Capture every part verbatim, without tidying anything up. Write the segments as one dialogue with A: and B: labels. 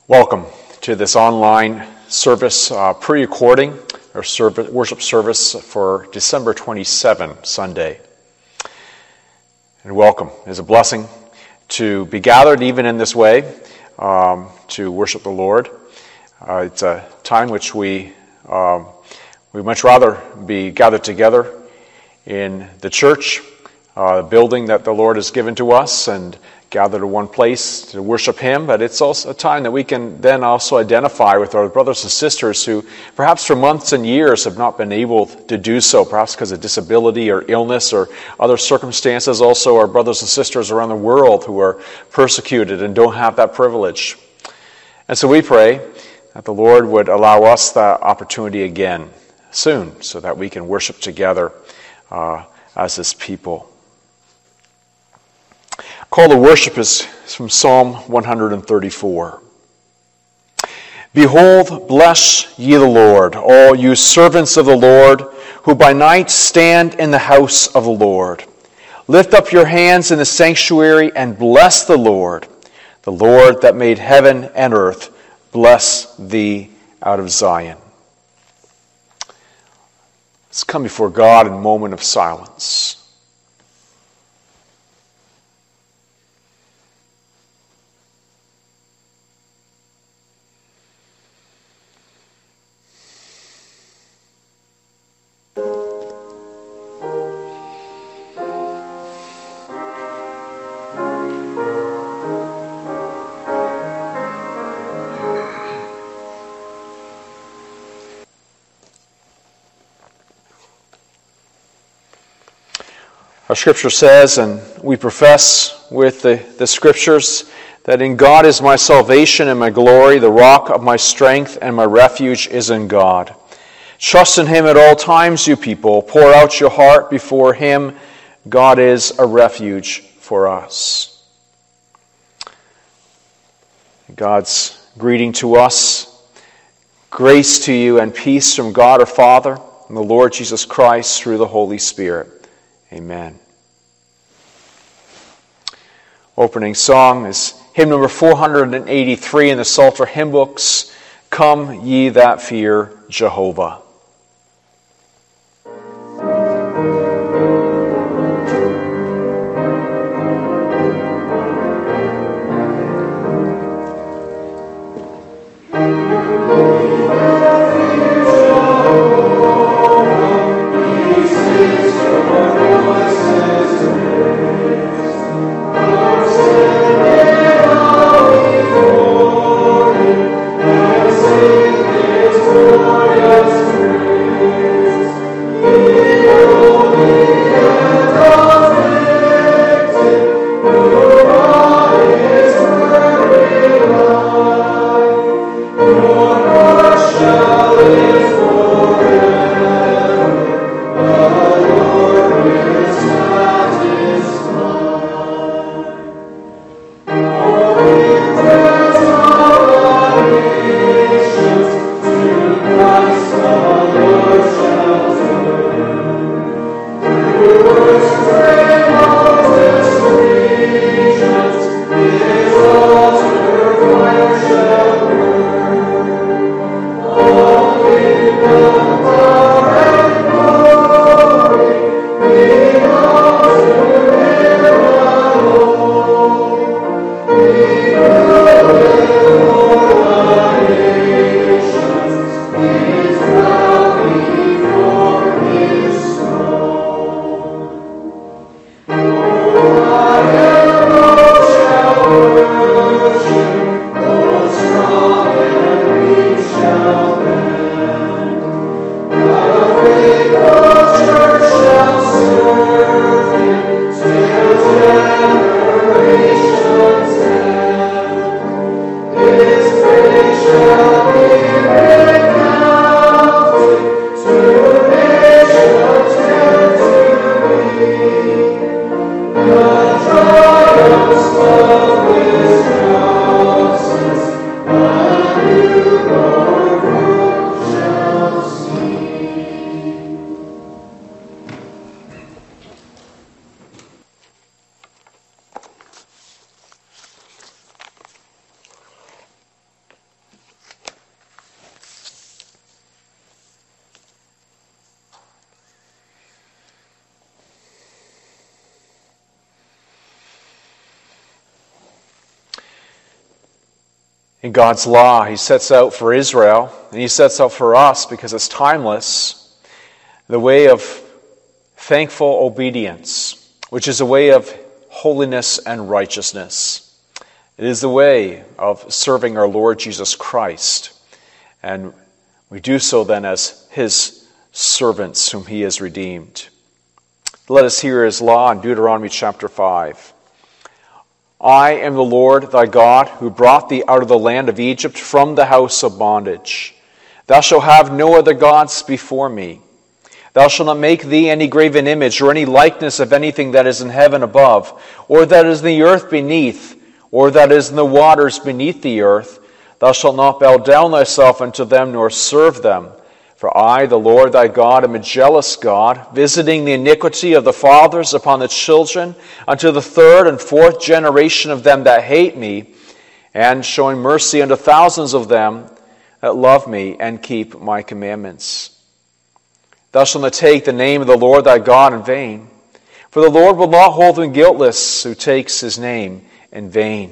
A: Welcome to this online service, uh, pre-recording or service, worship service for December twenty-seventh, Sunday. And welcome. It is a blessing to be gathered even in this way um, to worship the Lord. Uh, it's a time which we um, we much rather be gathered together in the church, uh, the building that the Lord has given to us, and gather to one place to worship Him, but it's also a time that we can then also identify with our brothers and sisters who perhaps for months and years have not been able to do so, perhaps because of disability or illness or other circumstances. Also our brothers and sisters around the world who are persecuted and don't have that privilege. And so we pray that the Lord would allow us that opportunity again soon so that we can worship together uh, as His people. Call to worship is from Psalm one thirty-four. Behold, bless ye the Lord, all you servants of the Lord, who by night stand in the house of the Lord. Lift up your hands in the sanctuary and bless the Lord. The Lord that made heaven and earth, bless thee out of Zion. Let's come before God in a moment of silence. Our scripture says, and we profess with the, the scriptures, that in God is my salvation and my glory, the rock of my strength, and my refuge is in God. Trust in Him at all times, you people. Pour out your heart before Him. God is a refuge for us. God's greeting to us, grace to you and peace from God our Father and the Lord Jesus Christ through the Holy Spirit. Amen. Opening song is hymn number four eighty-three in the Psalter hymn books, Come Ye That Fear Jehovah.
B: Yes.
A: In God's law, he sets out for Israel, and he sets out for us because it's timeless, the way of thankful obedience, which is a way of holiness and righteousness. It is the way of serving our Lord Jesus Christ, and we do so then as his servants whom he has redeemed. Let us hear his law in Deuteronomy chapter five. I am the Lord thy God, who brought thee out of the land of Egypt from the house of bondage. Thou shalt have no other gods before me. Thou shalt not make thee any graven image, or any likeness of anything that is in heaven above, or that is in the earth beneath, or that is in the waters beneath the earth. Thou shalt not bow down thyself unto them, nor serve them. For I, the Lord thy God, am a jealous God, visiting the iniquity of the fathers upon the children, unto the third and fourth generation of them that hate me, and showing mercy unto thousands of them that love me and keep my commandments. Thou shalt not take the name of the Lord thy God in vain, for the Lord will not hold him guiltless who takes his name in vain.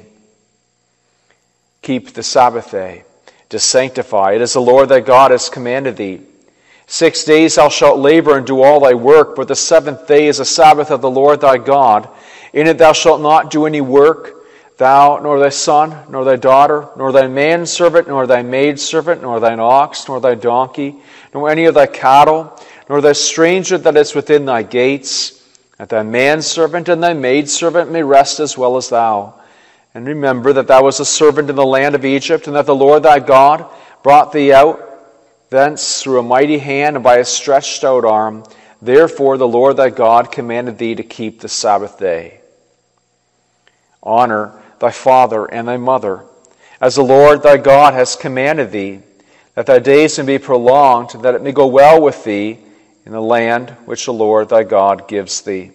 A: Keep the Sabbath day to sanctify it, as the Lord thy God has commanded thee. Six days thou shalt labor and do all thy work, but the seventh day is a Sabbath of the Lord thy God. In it thou shalt not do any work, thou, nor thy son, nor thy daughter, nor thy manservant, nor thy maidservant, nor thine ox, nor thy donkey, nor any of thy cattle, nor thy stranger that is within thy gates, that thy manservant and thy maidservant may rest as well as thou. And remember that thou wast a servant in the land of Egypt, and that the Lord thy God brought thee out thence through a mighty hand and by a stretched out arm. Therefore the Lord thy God commanded thee to keep the Sabbath day. Honor thy father and thy mother, as the Lord thy God has commanded thee, that thy days may be prolonged, and that it may go well with thee in the land which the Lord thy God gives thee.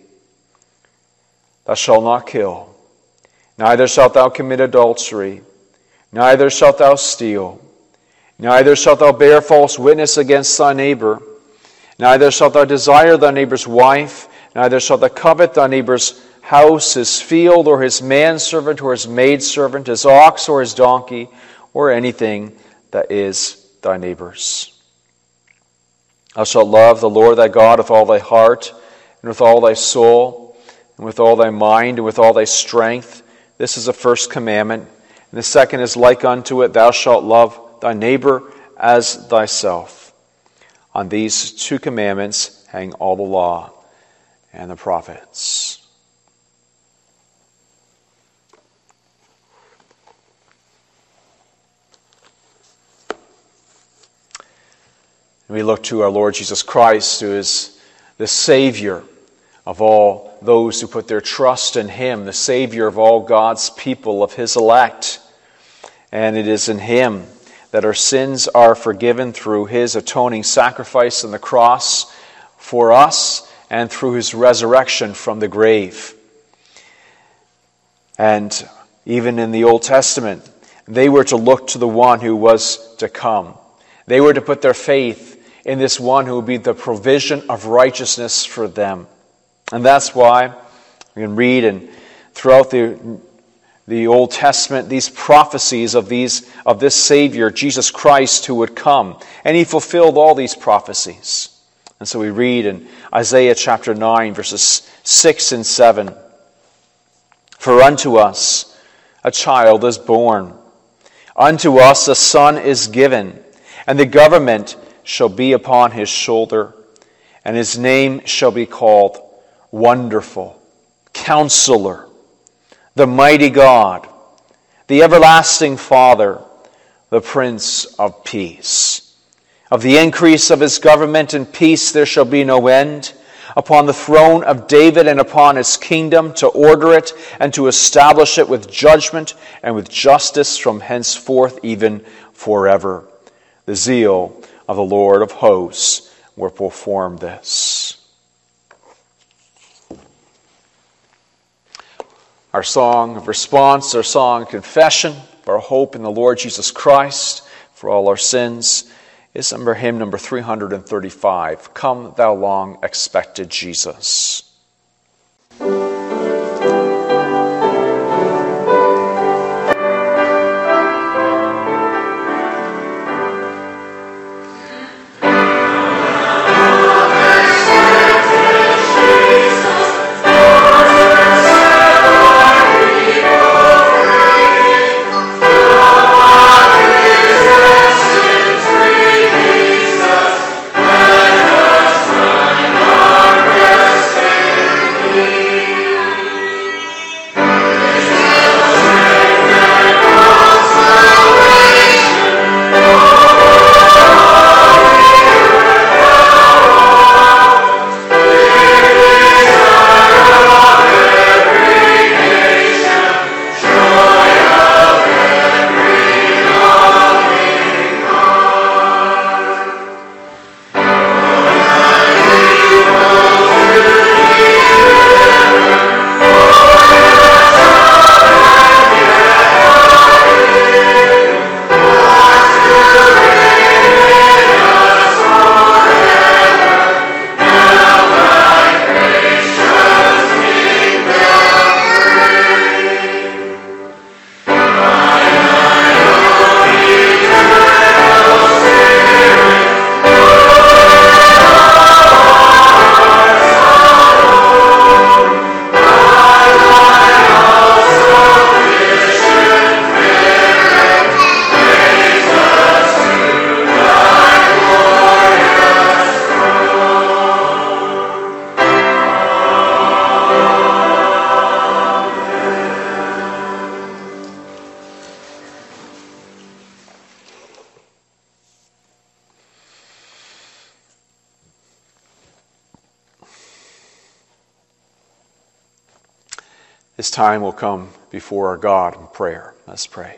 A: Thou shalt not kill. Neither shalt thou commit adultery, neither shalt thou steal, neither shalt thou bear false witness against thy neighbor, neither shalt thou desire thy neighbor's wife, neither shalt thou covet thy neighbor's house, his field, or his manservant, or his maidservant, his ox, or his donkey, or anything that is thy neighbor's. Thou shalt love the Lord thy God with all thy heart, and with all thy soul, and with all thy mind, and with all thy strength. This is the first commandment. And the second is like unto it, thou shalt love thy neighbor as thyself. On these two commandments hang all the law and the prophets. And we look to our Lord Jesus Christ, who is the Savior of all those who put their trust in him, the Savior of all God's people, of his elect. And it is in him that our sins are forgiven through his atoning sacrifice on the cross for us, and through his resurrection from the grave. And even in the Old Testament, they were to look to the one who was to come. They were to put their faith in this one who would be the provision of righteousness for them. And that's why we can read and throughout the, the Old Testament these prophecies of these of this Savior, Jesus Christ, who would come. And he fulfilled all these prophecies. And so we read in Isaiah chapter nine, verses six and seven. For unto us a child is born, unto us a son is given, and the government shall be upon his shoulder, and his name shall be called Wonderful, Counselor, the Mighty God, the Everlasting Father, the Prince of Peace. Of the increase of his government and peace there shall be no end, upon the throne of David and upon his kingdom, to order it and to establish it with judgment and with justice from henceforth even forever. The zeal of the Lord of hosts will perform this. Our song of response, our song of confession, our hope in the Lord Jesus Christ for all our sins, is number hymn number three hundred thirty-five, Come Thou Long Expected Jesus. this time will come before our God in prayer. Let's pray.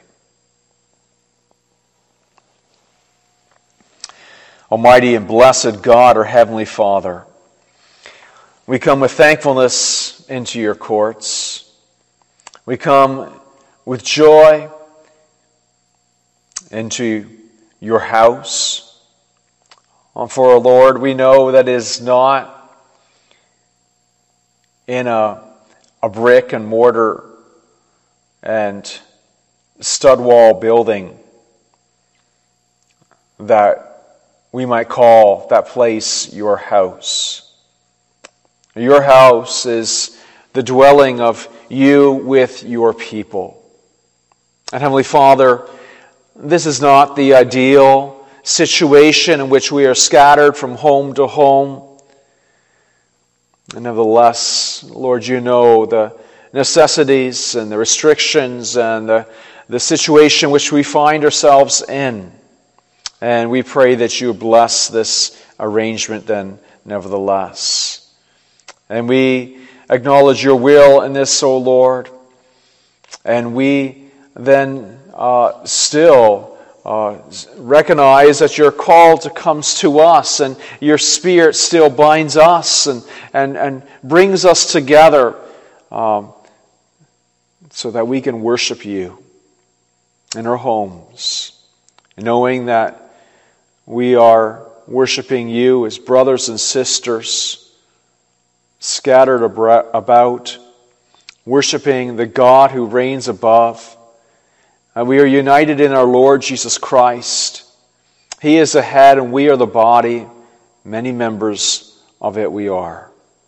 A: Almighty and blessed God, our Heavenly Father, we come with thankfulness into your courts. We come with joy into your house. For, Lord, we know that it is not in a, a brick and mortar and stud wall building that we might call that place your house. Your house is the dwelling of you with your people. And Heavenly Father, this is not the ideal situation in which we are scattered from home to home. And nevertheless, Lord, you know the necessities and the restrictions and the, the situation which we find ourselves in. And we pray that you bless this arrangement then, nevertheless. And we acknowledge your will in this, O Lord. And we then uh, still uh, recognize that your call to comes to us, and your Spirit still binds us and, and, and brings us together um, so that we can worship you in our homes, knowing that we are worshiping you as brothers and sisters scattered about, worshiping the God who reigns above. And we are united in our Lord Jesus Christ. He is the head and we are the body. Many members of it we are.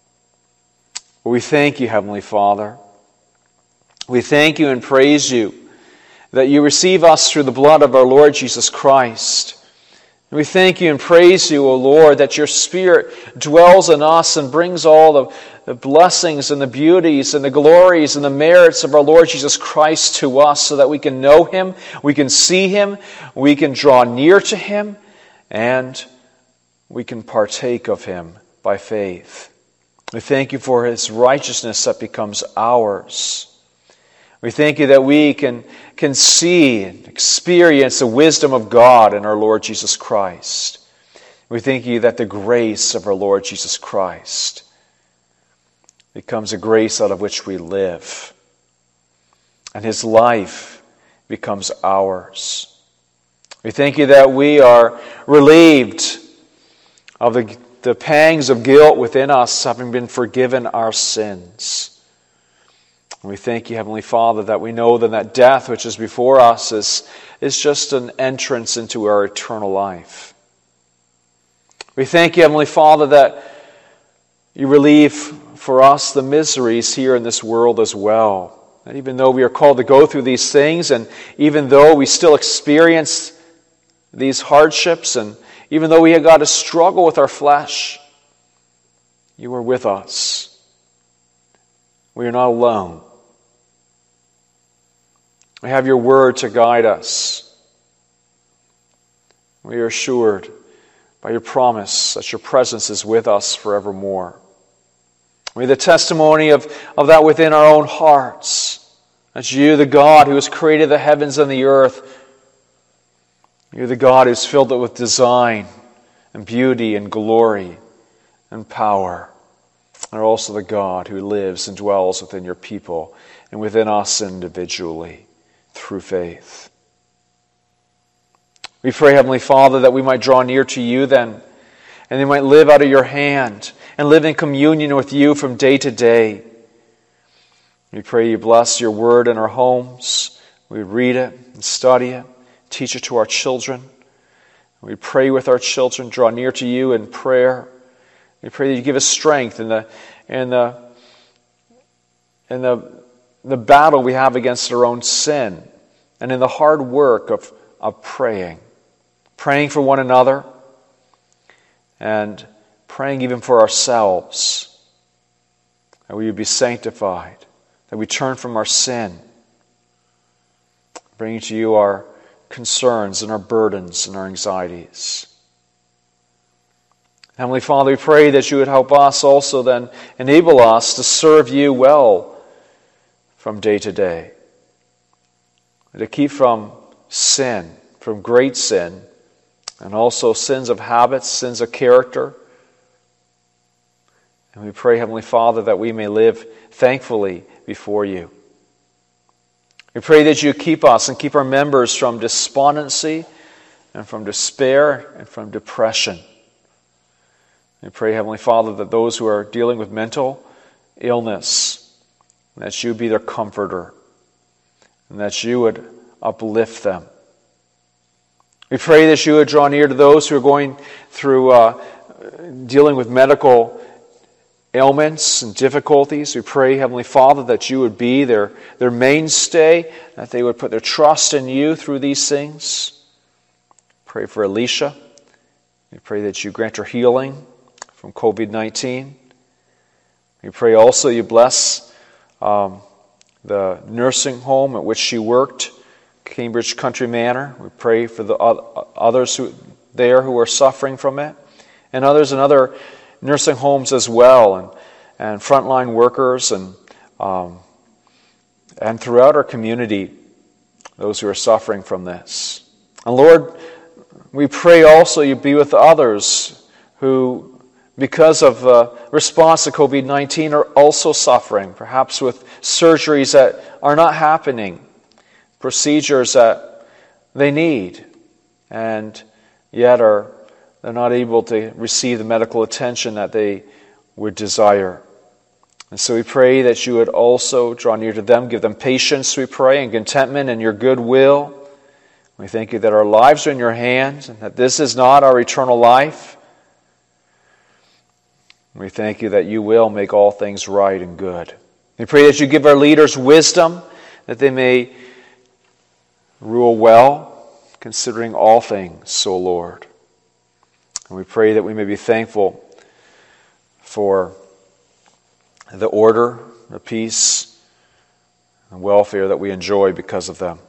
A: We thank you, Heavenly Father. We thank you and praise you that you receive us through the blood of our Lord Jesus Christ. And we thank you and praise you, O Lord, that your Spirit dwells in us and brings all the, the blessings and the beauties and the glories and the merits of our Lord Jesus Christ to us so that we can know him, we can see him, we can draw near to him, and we can partake of him by faith. We thank you for his righteousness that becomes ours. We thank you that we can, can see and experience the wisdom of God in our Lord Jesus Christ. We thank you that the grace of our Lord Jesus Christ becomes a grace out of which we live. And his life becomes ours. We thank you that we are relieved of the, the pangs of guilt within us, having been forgiven our sins. And we thank you, Heavenly Father, that we know that that death which is before us is, is just an entrance into our eternal life. We thank you, Heavenly Father, that you relieve for us the miseries here in this world as well. And even though we are called to go through these things, and even though we still experience these hardships, and even though we have got to struggle with our flesh, you are with us. We are not alone. We have your word to guide us. We are assured by your promise that your presence is with us forevermore. We have the testimony of, of that within our own hearts. That you, the God who has created the heavens and the earth, you're the God who's filled it with design and beauty and glory and power. And are also the God who lives and dwells within your people and within us individually through faith. We pray, Heavenly Father, that we might draw near to you then, and they might live out of your hand and live in communion with you from day to day. We pray you bless your word in our homes. We read it and study it, teach it to our children. We pray with our children, draw near to you in prayer. We pray that you give us strength in the in the in the the battle we have against our own sin, and in the hard work of, of praying. Praying for one another, and praying even for ourselves, that we would be sanctified, that we turn from our sin, bringing to you our concerns and our burdens and our anxieties. Heavenly Father, we pray that you would help us also then, enable us to serve you well from day to day. To keep from sin, from great sin, and also sins of habits, sins of character. And we pray, Heavenly Father, that we may live thankfully before you. We pray that you keep us and keep our members from despondency and from despair and from depression. We pray, Heavenly Father, that those who are dealing with mental illness, that you be their comforter, and that you would uplift them. We pray that you would draw near to those who are going through uh, dealing with medical ailments and difficulties. We pray, Heavenly Father, that you would be their, their mainstay, that they would put their trust in you through these things. Pray for Alicia. We pray that you grant her healing from covid nineteen. We pray also you bless um, the nursing home at which she worked, Cambridge Country Manor. We pray for the others who there who are suffering from it, and others in other nursing homes as well, and, and frontline workers, and um, and throughout our community, those who are suffering from this. And Lord, we pray also you be with others who, because of the response to covid nineteen, are also suffering, perhaps with surgeries that are not happening, procedures that they need, and yet are they're not able to receive the medical attention that they would desire. And so we pray that you would also draw near to them, give them patience, we pray, and contentment and your goodwill. We thank you that our lives are in your hands, and that this is not our eternal life. We thank you that you will make all things right and good. We pray that you give our leaders wisdom, that they may rule well, considering all things, O Lord. And we pray that we may be thankful for the order, the peace, and welfare that we enjoy because of them.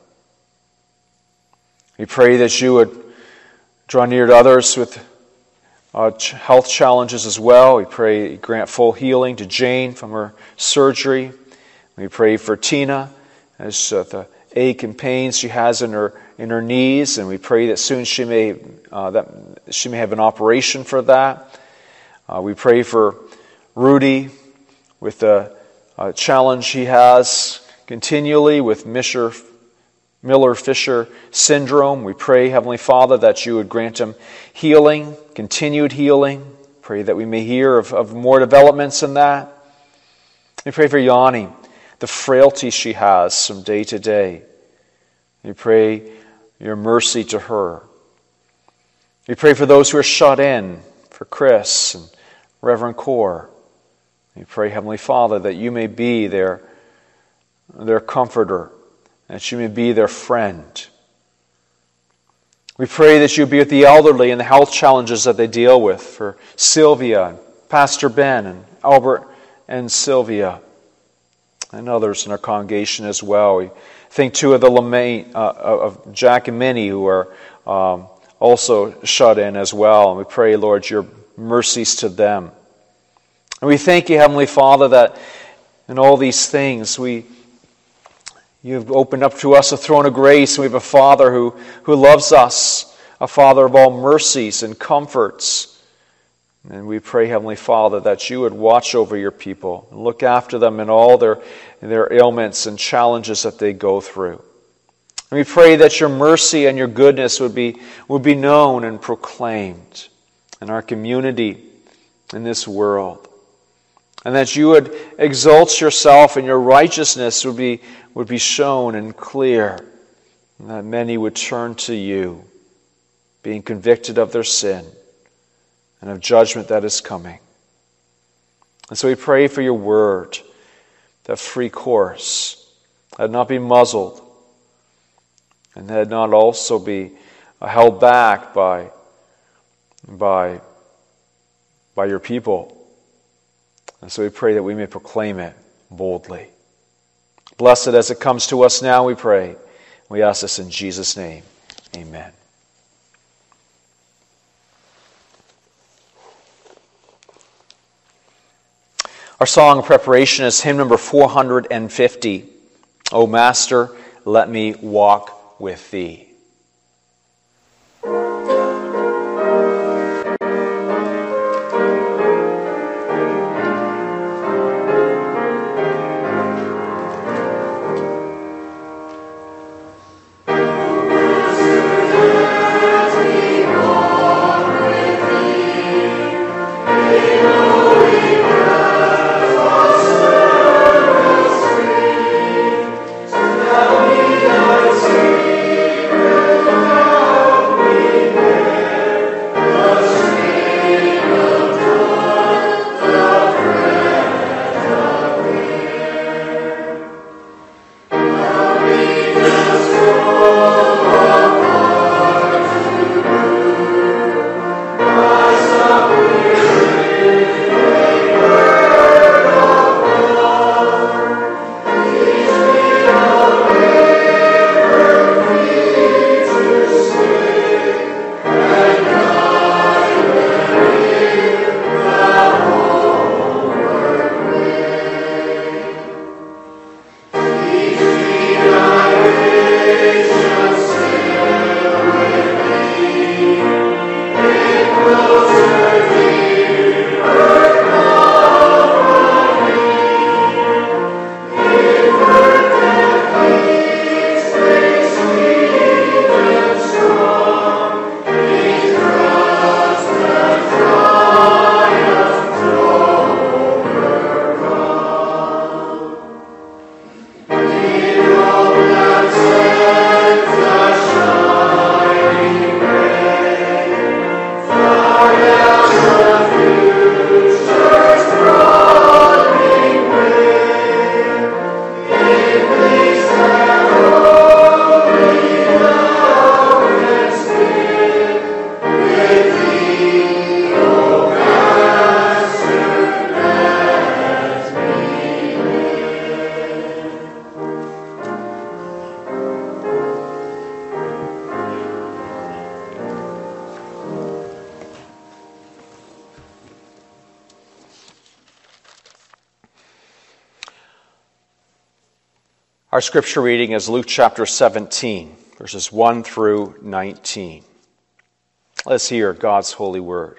A: We pray that you would draw near to others with uh, health challenges as well. We pray you grant full healing to Jane from her surgery. We pray for Tina as uh, the ache and pains she has in her in her knees, and we pray that soon she may uh, that she may have an operation for that. Uh, we pray for Rudy with the uh, challenge he has continually with Misher, Miller-Fisher syndrome. We pray, Heavenly Father, that you would grant him healing, continued healing. Pray that we may hear of, of more developments in that. We pray for Yanni, the frailty she has from day to day. We pray your mercy to her. We pray for those who are shut in, for Chris and Reverend Core. We pray, Heavenly Father, that you may be their, their comforter, that you may be their friend. We pray that you be with the elderly and the health challenges that they deal with, for Sylvia, and Pastor Ben, and Albert and Sylvia, and others in our congregation as well. We think too of the Lemaine, uh, of Jack and Minnie, who are um, also shut in as well. And we pray, Lord, your mercies to them. And we thank you, Heavenly Father, that in all these things we you've opened up to us a throne of grace, and we have a Father who, who loves us, a Father of all mercies and comforts. And we pray, Heavenly Father, that you would watch over your people and look after them in all their, their ailments and challenges that they go through. And we pray that your mercy and your goodness would be, would be known and proclaimed in our community, in this world. And that you would exalt yourself and your righteousness would be, would be shown and clear. And that many would turn to you, being convicted of their sin and of judgment that is coming. And so we pray for your word, that free course, that not be muzzled, and that not also be held back by, by, by your people. And so we pray that we may proclaim it boldly. Bless it as it comes to us now, we pray. We ask this in Jesus' name. Amen. Our song of preparation is hymn number four hundred fifty. O Master, let me walk with thee. Our scripture reading is Luke chapter seventeen, verses one through nineteen. Let's hear God's holy word.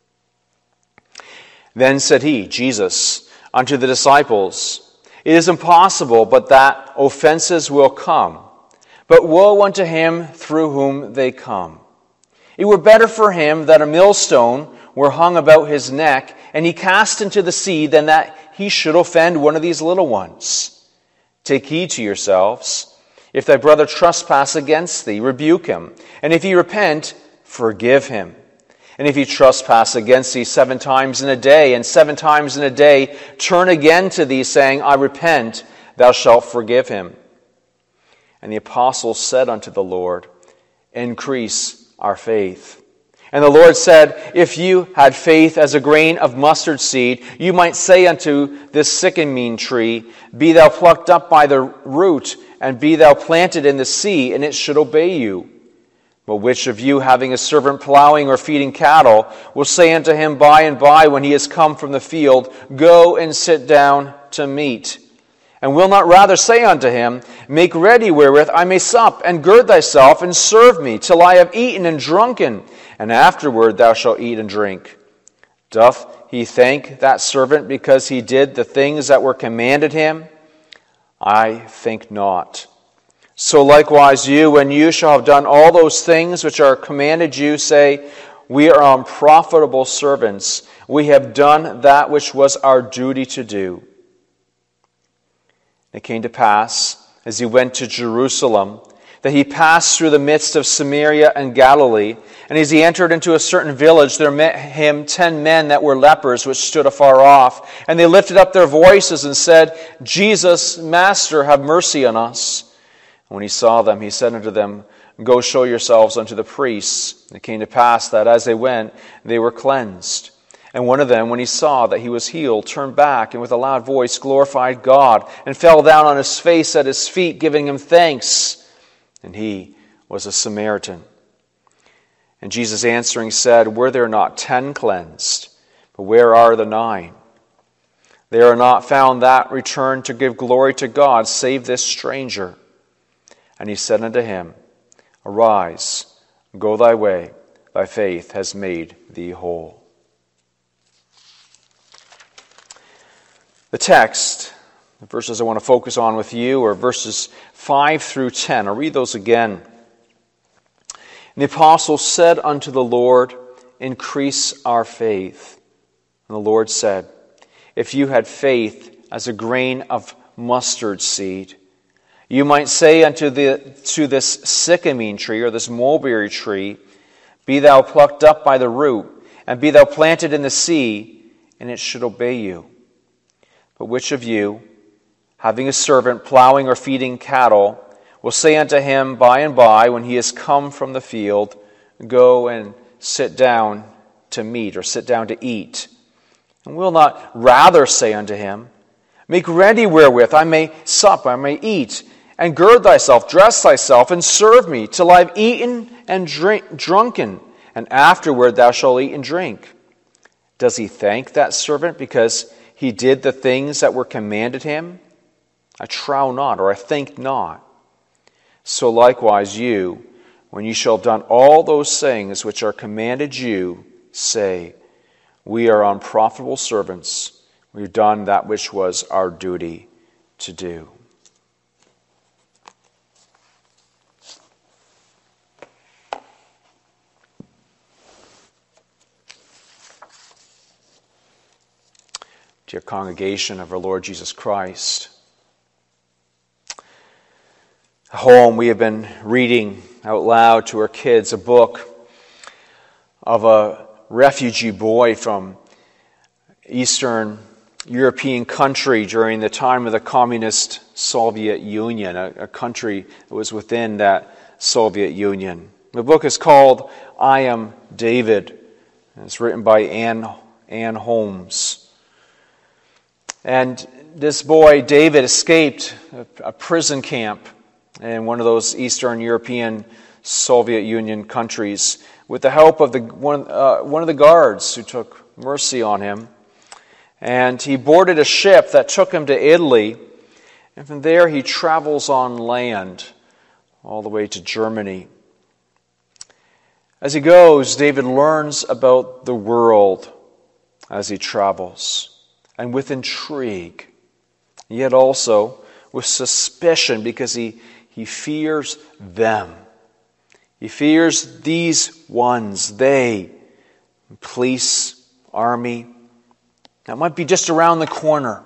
A: Then said he, Jesus, unto the disciples, It is impossible but that offenses will come, but woe unto him through whom they come. It were better for him that a millstone were hung about his neck, and he cast into the sea, than that he should offend one of these little ones. Take heed to yourselves. If thy brother trespass against thee, rebuke him. And if he repent, forgive him. And if he trespass against thee seven times in a day, and seven times in a day turn again to thee, saying, I repent, thou shalt forgive him. And the apostles said unto the Lord, Increase our faith. And the Lord said, If you had faith as a grain of mustard seed, you might say unto this sycamore tree, Be thou plucked up by the root, and be thou planted in the sea, and it should obey you. But which of you, having a servant plowing or feeding cattle, will say unto him by and by, when he is come from the field, Go and sit down to meat? And will not rather say unto him, Make ready wherewith I may sup, and gird thyself, and serve me, till I have eaten and drunken, and afterward thou shalt eat and drink? Doth he thank that servant because he did the things that were commanded him? I think not. So likewise you, when you shall have done all those things which are commanded you, say, We are unprofitable servants. We have done that which was our duty to do. It came to pass, as he went to Jerusalem, that he passed through the midst of Samaria and Galilee. And as he entered into a certain village, there met him ten men that were lepers, which stood afar off. And they lifted up their voices and said, Jesus, Master, have mercy on us. And when he saw them, he said unto them, Go show yourselves unto the priests. And it came to pass that as they went, they were cleansed. And one of them, when he saw that he was healed, turned back, and with a loud voice glorified God, and fell down on his face at his feet, giving him thanks. And he was a Samaritan. And Jesus answering said, Were there not ten cleansed? But where are the nine? There are not found that return to give glory to God, save this stranger. And he said unto him, Arise, go thy way, thy faith has made thee whole. The text, the verses I want to focus on with you are verses five through ten. I'll read those again. And the apostle said unto the Lord, Increase our faith. And the Lord said, If you had faith as a grain of mustard seed, you might say unto the to this sycamine tree, or this mulberry tree, Be thou plucked up by the root, and be thou planted in the sea, and it should obey you. But which of you, having a servant plowing or feeding cattle, will say unto him by and by, when he is come from the field, Go and sit down to meat, or sit down to eat? And will not rather say unto him, Make ready wherewith I may sup, I may eat, and gird thyself, dress thyself, and serve me, till I have eaten and drink, drunken, and afterward thou shalt eat and drink? Does he thank that servant because he did the things that were commanded him? I trow not, or I think not. So likewise you, when you shall have done all those things which are commanded you, say, We are unprofitable servants. We have done that which was our duty to do. Dear congregation of our Lord Jesus Christ, at home we have been reading out loud to our kids a book of a refugee boy from Eastern European country during the time of the communist Soviet Union, a, a country that was within that Soviet Union. The book is called I Am David, and it's written by Anne, Anne Holmes. And this boy, David, escaped a prison camp in one of those Eastern European Soviet Union countries with the help of the one, uh, one of the guards who took mercy on him. And he boarded a ship that took him to Italy. And from there he travels on land all the way to Germany. As he goes, David learns about the world as he travels. And with intrigue, yet also with suspicion, because he, he fears them. He fears these ones, they, police, army, that might be just around the corner.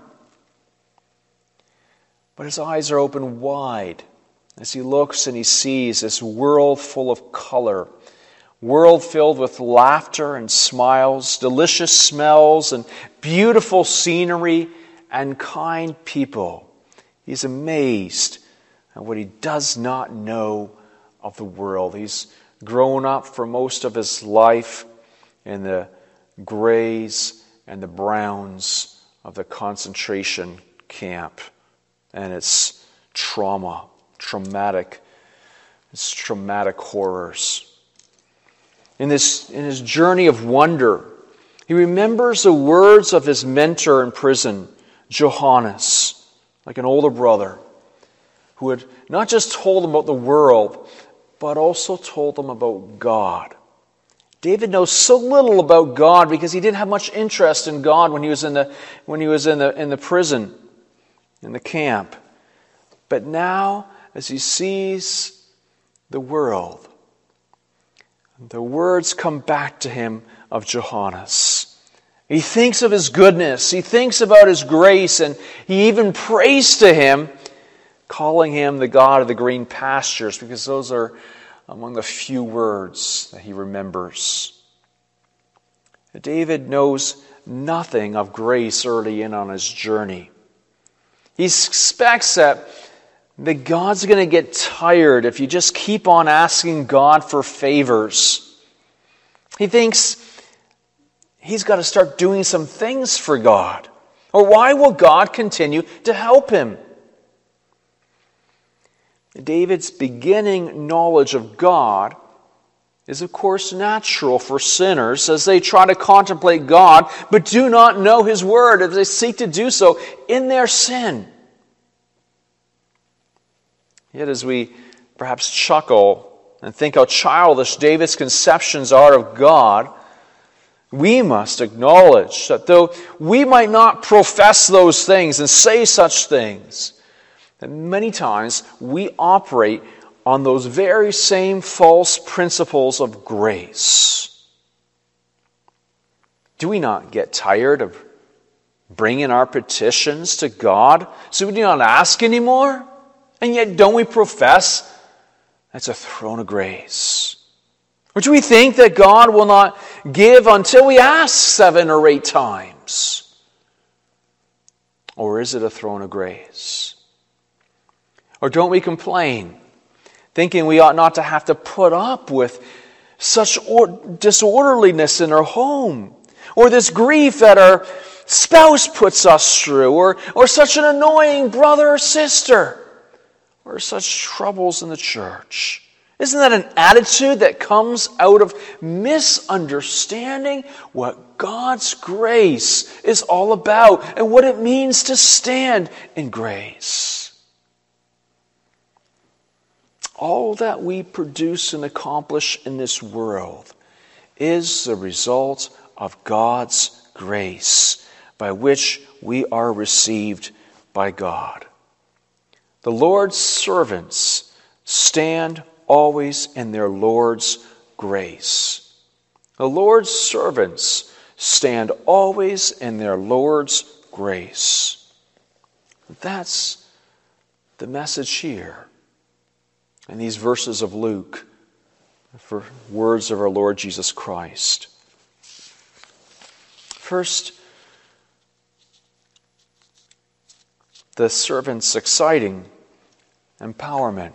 A: But his eyes are open wide as he looks and he sees this world full of color, world filled with laughter and smiles, delicious smells and beautiful scenery and kind people. He's amazed at what he does not know of the world. He's grown up for most of his life in the grays and the browns of the concentration camp. And it's trauma, traumatic, it's traumatic horrors. In this, in his journey of wonder, he remembers the words of his mentor in prison, Johannes, like an older brother, who had not just told him about the world, but also told him about God. David knows so little about God because he didn't have much interest in God when he was in the when he was in the in the prison, in the camp. But now, as he sees the world, the words come back to him of Johannes. He thinks of his goodness. He thinks about his grace, and he even prays to him, calling him the God of the green pastures, because those are among the few words that he remembers. David knows nothing of grace early in on his journey. He expects that, that God's going to get tired if you just keep on asking God for favors. He thinks he's got to start doing some things for God. Or why will God continue to help him? David's beginning knowledge of God is of course natural for sinners as they try to contemplate God but do not know His Word, as they seek to do so in their sin. Yet as we perhaps chuckle and think how childish David's conceptions are of God, we must acknowledge that though we might not profess those things and say such things, that many times we operate on those very same false principles of grace. Do we not get tired of bringing our petitions to God so we do not ask anymore? And yet don't we profess that's a throne of grace? Or do we think that God will not give until we ask seven or eight times? Or is it a throne of grace? Or don't we complain, thinking we ought not to have to put up with such or- disorderliness in our home, or this grief that our spouse puts us through, or, or such an annoying brother or sister, or such troubles in the church? Isn't that an attitude that comes out of misunderstanding what God's grace is all about and what it means to stand in grace? All that we produce and accomplish in this world is the result of God's grace, by which we are received by God. The Lord's servants stand always in their Lord's grace. The Lord's servants stand always in their Lord's grace. That's the message here in these verses of Luke, for words of our Lord Jesus Christ. First, the servant's exciting empowerment.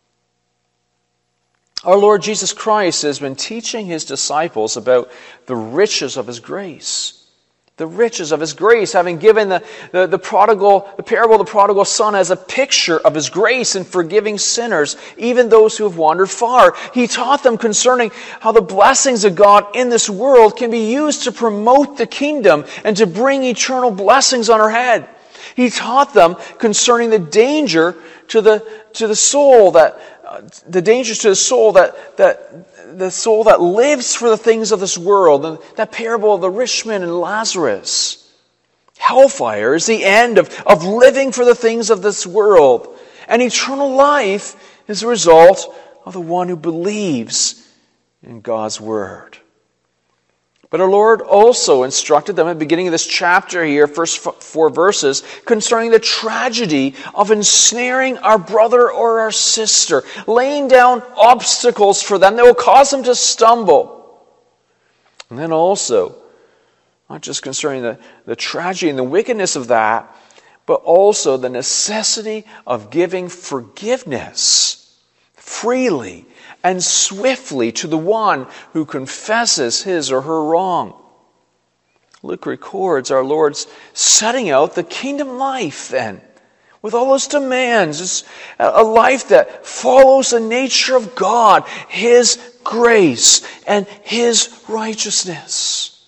A: Our Lord Jesus Christ has been teaching His disciples about the riches of His grace. The riches of His grace, having given the, the, the prodigal, the parable of the prodigal son as a picture of His grace in forgiving sinners, even those who have wandered far. He taught them concerning how the blessings of God in this world can be used to promote the kingdom and to bring eternal blessings on our head. He taught them concerning the danger to the to the soul that uh, the dangers to the soul that that the soul that lives for the things of this world. And that parable of the rich man and Lazarus. Hellfire is the end of, of living for the things of this world. And eternal life is the result of the one who believes in God's Word. But our Lord also instructed them at the beginning of this chapter here, first four verses, concerning the tragedy of ensnaring our brother or our sister, laying down obstacles for them that will cause them to stumble. And then also, not just concerning the, the tragedy and the wickedness of that, but also the necessity of giving forgiveness freely and swiftly to the one who confesses his or her wrong. Luke records our Lord's setting out the kingdom life then, with all those demands. It's a life that follows the nature of God, His grace, and His righteousness.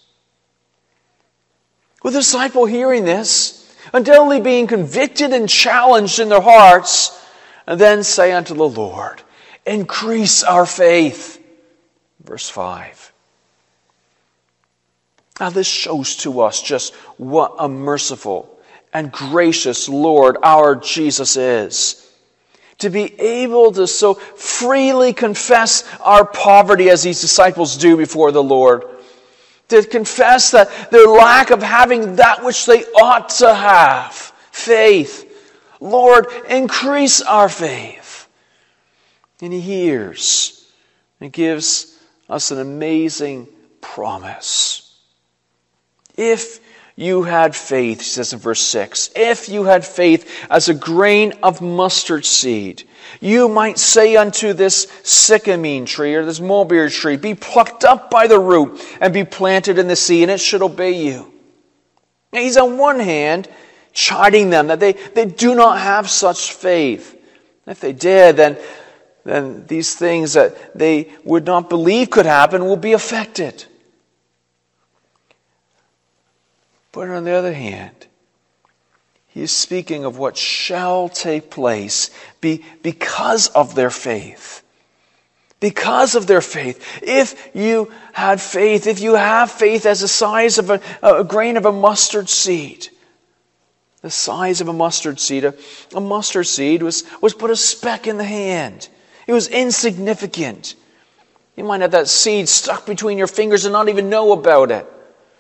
A: With the disciple hearing this, undoubtedly being convicted and challenged in their hearts, and then say unto the Lord, increase our faith. Verse five. Now this shows to us just what a merciful and gracious Lord our Jesus is. To be able to so freely confess our poverty as these disciples do before the Lord. To confess that their lack of having that which they ought to have. Faith. Lord, increase our faith. And He hears and gives us an amazing promise. If you had faith, he says in verse six, if you had faith as a grain of mustard seed, you might say unto this sycamine tree or this mulberry tree, be plucked up by the root and be planted in the sea, and it should obey you. Now, he's on one hand chiding them that they, they do not have such faith. If they did, then then these things that they would not believe could happen will be affected. But on the other hand, he is speaking of what shall take place be, because of their faith. Because of their faith. If you had faith, if you have faith as the size of a, a grain of a mustard seed, the size of a mustard seed, a, a mustard seed was, was but a speck in the hand. It was insignificant. You might have that seed stuck between your fingers and not even know about it.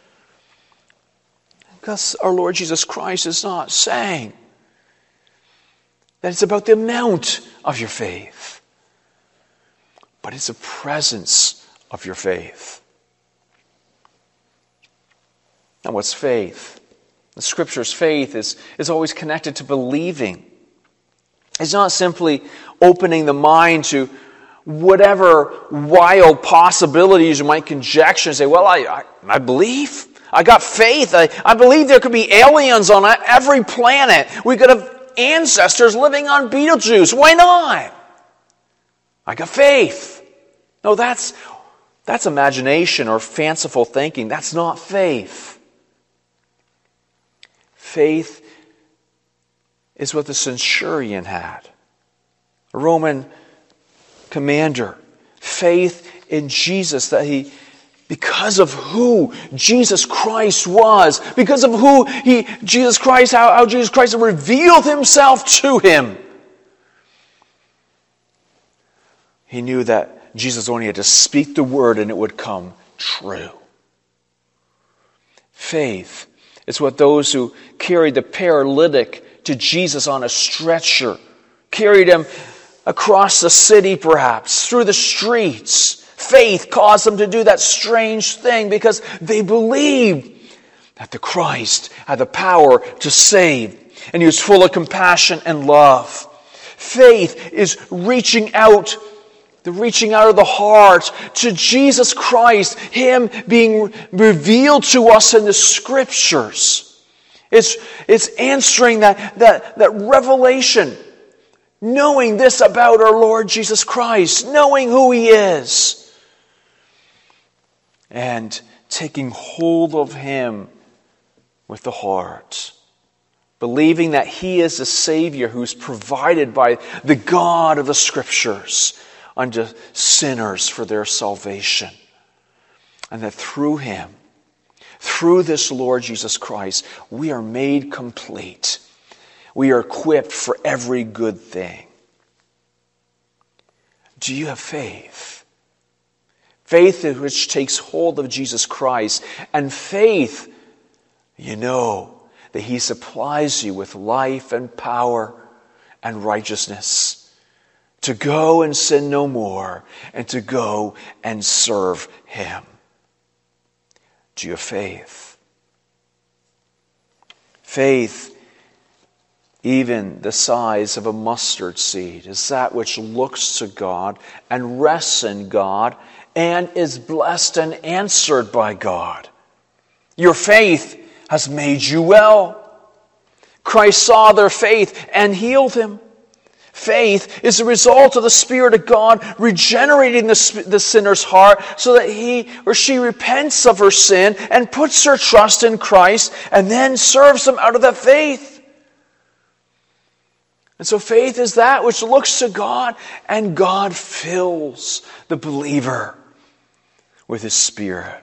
A: Because our Lord Jesus Christ is not saying that it's about the amount of your faith, but it's the presence of your faith. Now, what's faith? The Scripture's faith is, is always connected to believing. It's not simply opening the mind to whatever wild possibilities you might conjecture and say, well, I, I, I believe. I got faith. I, I believe there could be aliens on every planet. We could have ancestors living on Betelgeuse. Why not? I got faith. No, that's, that's imagination or fanciful thinking. That's not faith. Faith is what the centurion had, a Roman commander. Faith in Jesus, that he, because of who Jesus Christ was, because of who he, Jesus Christ, how, how Jesus Christ revealed himself to him. He knew that Jesus only had to speak the word and it would come true. Faith is what those who carried the paralytic to Jesus on a stretcher, carried him across the city perhaps, through the streets. Faith caused them to do that strange thing because they believed that the Christ had the power to save, and he was full of compassion and love. Faith is reaching out, the reaching out of the heart to Jesus Christ, him being revealed to us in the Scriptures. It's, it's answering that, that, that revelation, knowing this about our Lord Jesus Christ, knowing who he is, and taking hold of him with the heart. Believing that he is the Savior who's provided by the God of the Scriptures unto sinners for their salvation. And that through him, through this Lord Jesus Christ, we are made complete. We are equipped for every good thing. Do you have faith? Faith which takes hold of Jesus Christ. And faith, you know, that he supplies you with life and power and righteousness to go and sin no more and to go and serve him. Do you have faith? Faith, even the size of a mustard seed, is that which looks to God and rests in God and is blessed and answered by God. Your faith has made you well. Christ saw their faith and healed him. Faith is the result of the Spirit of God regenerating the, the sinner's heart so that he or she repents of her sin and puts her trust in Christ and then serves him out of that faith. And so faith is that which looks to God, and God fills the believer with his Spirit.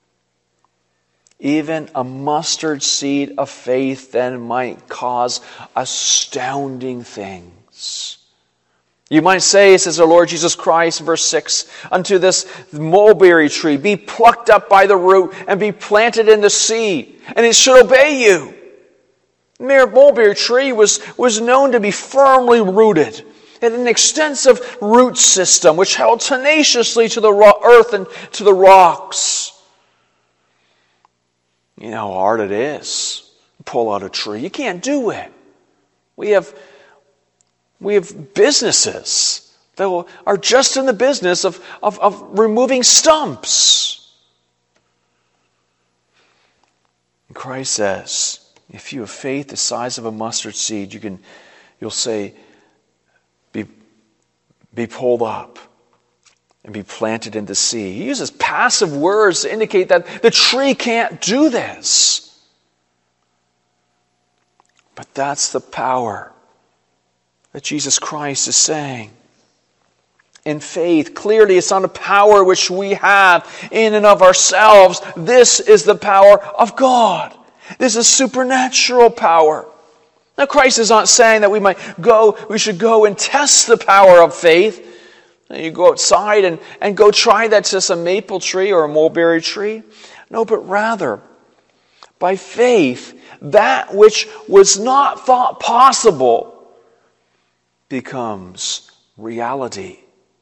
A: Even a mustard seed of faith then might cause astounding things. You might say, says our Lord Jesus Christ, verse six, unto this mulberry tree, be plucked up by the root and be planted in the sea, and it should obey you. The mulberry tree was, was known to be firmly rooted. It had an extensive root system which held tenaciously to the earth and to the rocks. You know how hard it is to pull out a tree. You can't do it. We have, we have businesses that are just in the business of, of, of removing stumps. And Christ says, if you have faith the size of a mustard seed, you can, you'll say, be, be pulled up and be planted in the sea. He uses passive words to indicate that the tree can't do this. But that's the power that Jesus Christ is saying. In faith, clearly it's not a power which we have in and of ourselves. This is the power of God. This is supernatural power. Now Christ is not saying that we might go, we should go and test the power of faith. You go outside and, and go try that to some maple tree or a mulberry tree. No, but rather, by faith, that which was not thought possible becomes reality.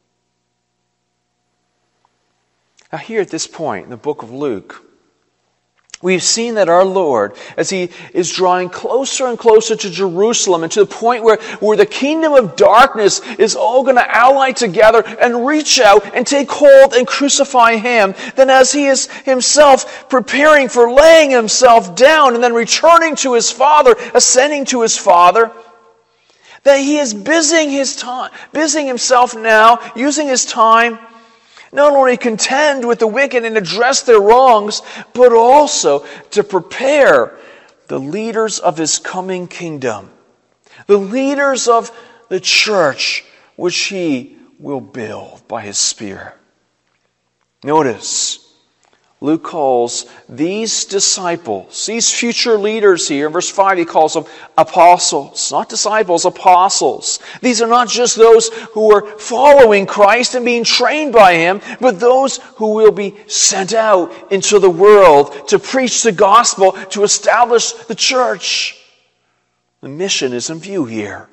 A: Now here at this point in the book of Luke, we've seen that our Lord, as He is drawing closer and closer to Jerusalem and to the point where, where the kingdom of darkness is all going to ally together and reach out and take hold and crucify Him, then as He is Himself preparing for laying Himself down and then returning to His Father, ascending to His Father, that He is busying His time, busying Himself now, using His time, not only contend with the wicked and address their wrongs, but also to prepare the leaders of His coming kingdom, the leaders of the church which He will build by His Spirit. Notice, Luke calls these disciples, these future leaders here, in verse five he calls them apostles, not disciples, apostles. These are not just those who are following Christ and being trained by Him, but those who will be sent out into the world to preach the gospel, to establish the church. The mission is in view here.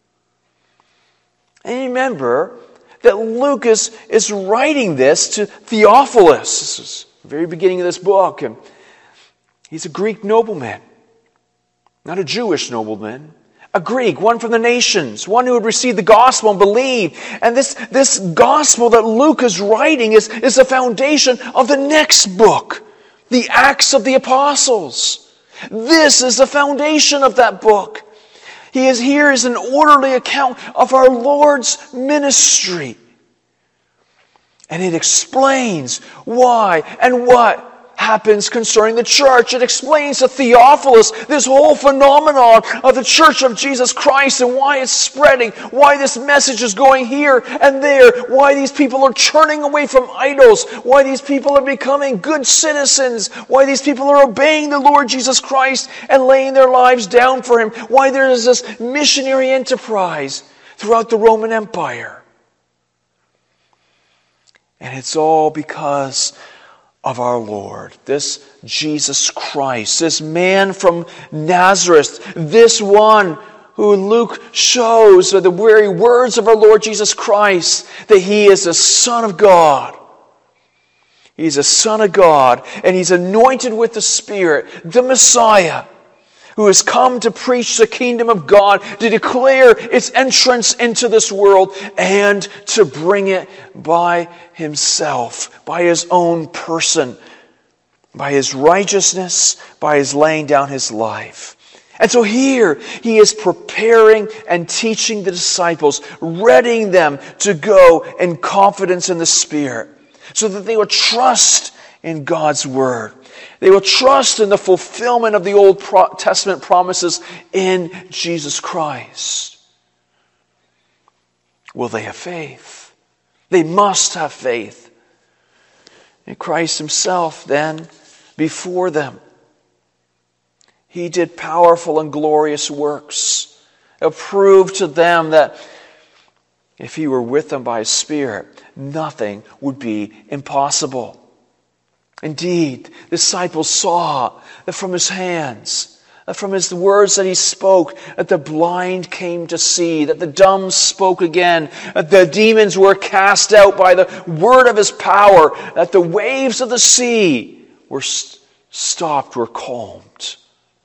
A: And remember that Luke is, is writing this to Theophilus. This is the very beginning of this book. And he's a Greek nobleman. Not a Jewish nobleman. A Greek, one from the nations. One who had received the gospel and believed. And this, this gospel that Luke is writing is, is the foundation of the next book. The Acts of the Apostles. This is the foundation of that book. He is here as an orderly account of our Lord's ministry. And it explains why and what happens concerning the church. It explains to Theophilus this whole phenomenon of the church of Jesus Christ and why it's spreading, why this message is going here and there, why these people are turning away from idols, why these people are becoming good citizens, why these people are obeying the Lord Jesus Christ and laying their lives down for Him, why there is this missionary enterprise throughout the Roman Empire. And it's all because of our Lord, this Jesus Christ, this man from Nazareth, this one who Luke shows are the very words of our Lord Jesus Christ, that He is the Son of God. He's a Son of God, and He's anointed with the Spirit, the Messiah, who has come to preach the kingdom of God, to declare its entrance into this world, and to bring it by Himself, by His own person, by His righteousness, by His laying down His life. And so here, He is preparing and teaching the disciples, readying them to go in confidence in the Spirit, so that they would trust in God's Word. They will trust in the fulfillment of the Old Testament promises in Jesus Christ. Will they have faith? They must have faith in Christ Himself then before them. He did powerful and glorious works. It proved to them that if He were with them by His Spirit, nothing would be impossible. Indeed, the disciples saw that from His hands, that from His words that He spoke, that the blind came to see, that the dumb spoke again, that the demons were cast out by the word of His power, that the waves of the sea were stopped, were calmed.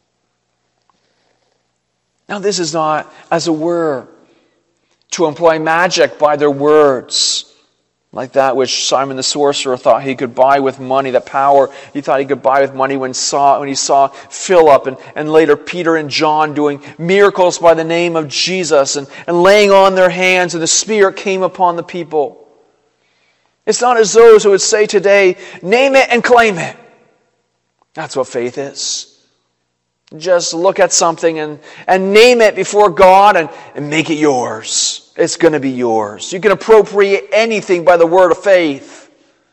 A: Now this is not, as it were, to employ magic by their words.
B: Like that which Simon the sorcerer thought he could buy with money, that power he thought he could buy with money when saw when he saw Philip and, and later Peter and John doing miracles by the name of Jesus and, and laying on their hands, and the Spirit came upon the people. It's not as those who would say today, name it and claim it. That's what faith is. Just look at something and, and name it before God and, and make it yours. It's going to be yours. You can appropriate anything by the word of faith.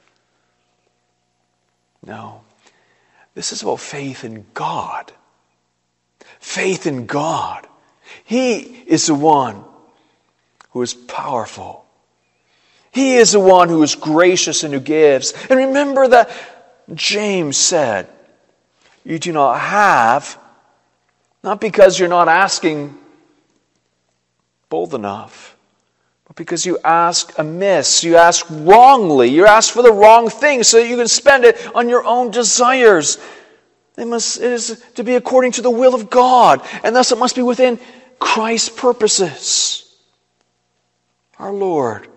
B: No. This is about faith in God. Faith in God. He is the one who is powerful. He is the one who is gracious and who gives. And remember that James said, you do not have, not because you're not asking bold enough, but because you ask amiss, you ask wrongly, you ask for the wrong thing so that you can spend it on your own desires. It must, it is to be according to the will of God, and thus it must be within Christ's purposes. Our Lord,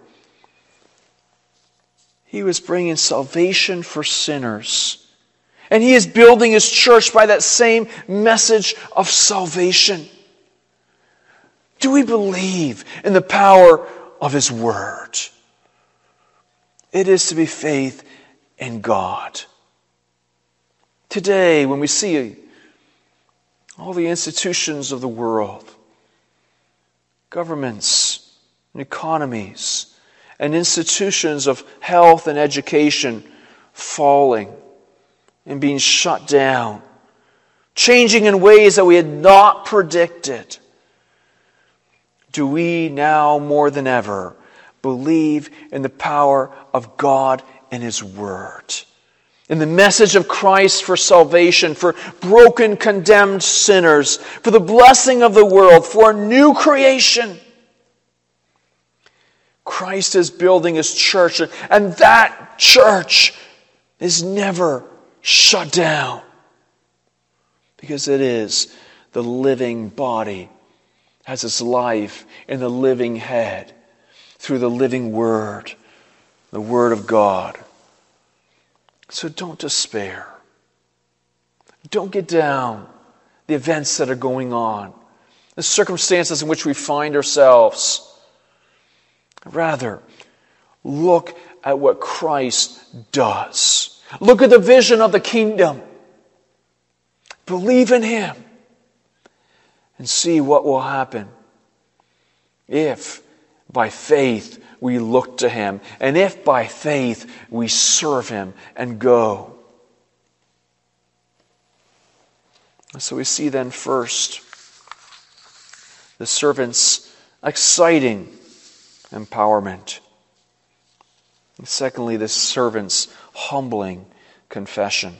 B: He was bringing salvation for sinners. And He is building His church by that same message of salvation. Do we believe in the power of His Word? It is to be faith in God. Today, when we see all the institutions of the world, governments and economies, and institutions of health and education falling and being shut down, changing in ways that we had not predicted, do we now more than ever believe in the power of God and His Word, in the message of Christ for salvation, for broken, condemned sinners, for the blessing of the world, for a new creation? Christ is building His church, and that church is never shut down because it is the living body, has its life in the living head through the living Word, the Word of God. So don't despair. Don't get down the events that are going on, the circumstances in which we find ourselves. Rather, look at what Christ does. Look at the vision of the kingdom. Believe in Him and see what will happen if by faith we look to Him, and if by faith we serve Him and go. So we see then first the servant's exciting empowerment. And secondly, the servant's humbling confession.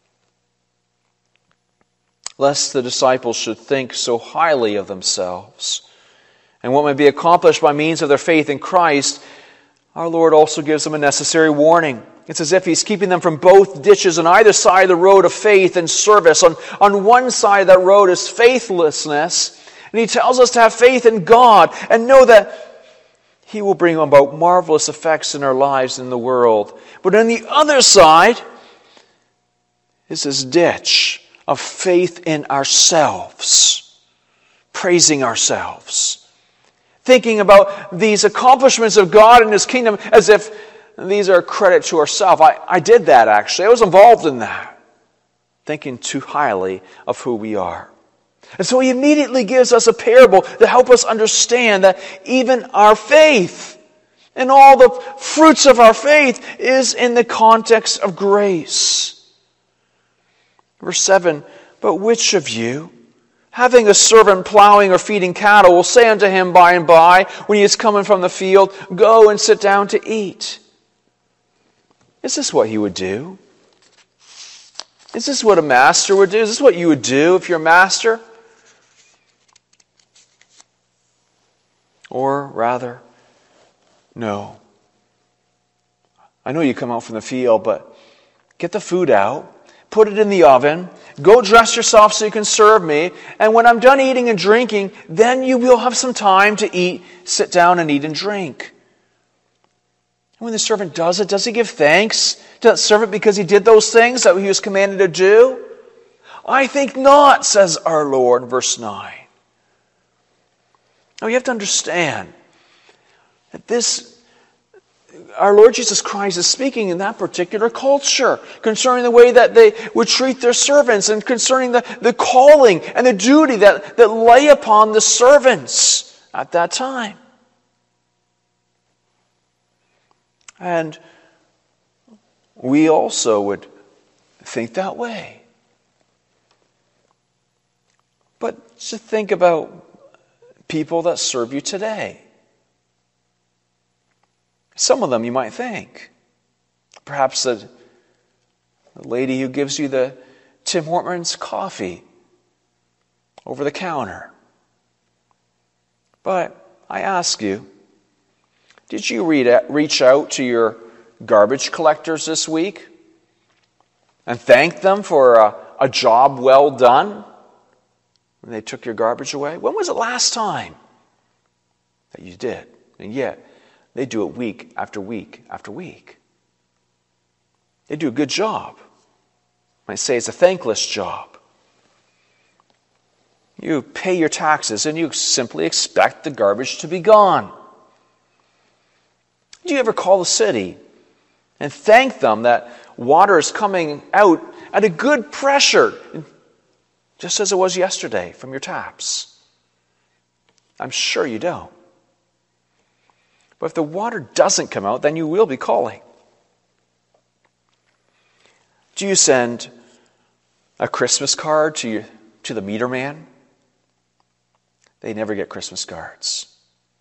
B: Lest the disciples should think so highly of themselves and what may be accomplished by means of their faith in Christ, our Lord also gives them a necessary warning. It's as if He's keeping them from both ditches on either side of the road of faith and service. On, on one side of that road is faithlessness, and He tells us to have faith in God and know that He will bring about marvelous effects in our lives in the world. But on the other side is this ditch of faith in ourselves, praising ourselves, thinking about these accomplishments of God and His kingdom as if these are a credit to ourselves. I, I did that actually. I was involved in that. Thinking too highly of who we are. And so He immediately gives us a parable to help us understand that even our faith and all the fruits of our faith is in the context of grace. Verse seven, but which of you, having a servant plowing or feeding cattle, will say unto him by and by, when he is coming from the field, go and sit down to eat? Is this what he would do? Is this what a master would do? Is this what you would do if you're a master? Or rather, no. I know you come out from the field, but get the food out, put it in the oven, go dress yourself so you can serve me, and when I'm done eating and drinking, then you will have some time to eat, sit down and eat and drink. And when the servant does it, does he give thanks to that servant because he did those things that he was commanded to do? I think not, says our Lord in verse nine. Now you have to understand that this, our Lord Jesus Christ is speaking in that particular culture concerning the way that they would treat their servants and concerning the, the calling and the duty that, that lay upon the servants at that time. And we also would think that way. But just think about people that serve you today. Some of them you might think. Perhaps the, the lady who gives you the Tim Hortons coffee over the counter. But I ask you, did you read, reach out to your garbage collectors this week and thank them for a, a job well done when they took your garbage away? When was the last time that you did? And yet, they do it week after week after week. They do a good job. I might say it's a thankless job. You pay your taxes and you simply expect the garbage to be gone. Do you ever call the city and thank them that water is coming out at a good pressure, just as it was yesterday from your taps? I'm sure you don't. But if the water doesn't come out, then you will be calling. Do you send a Christmas card to you, to the meter man? They never get Christmas cards.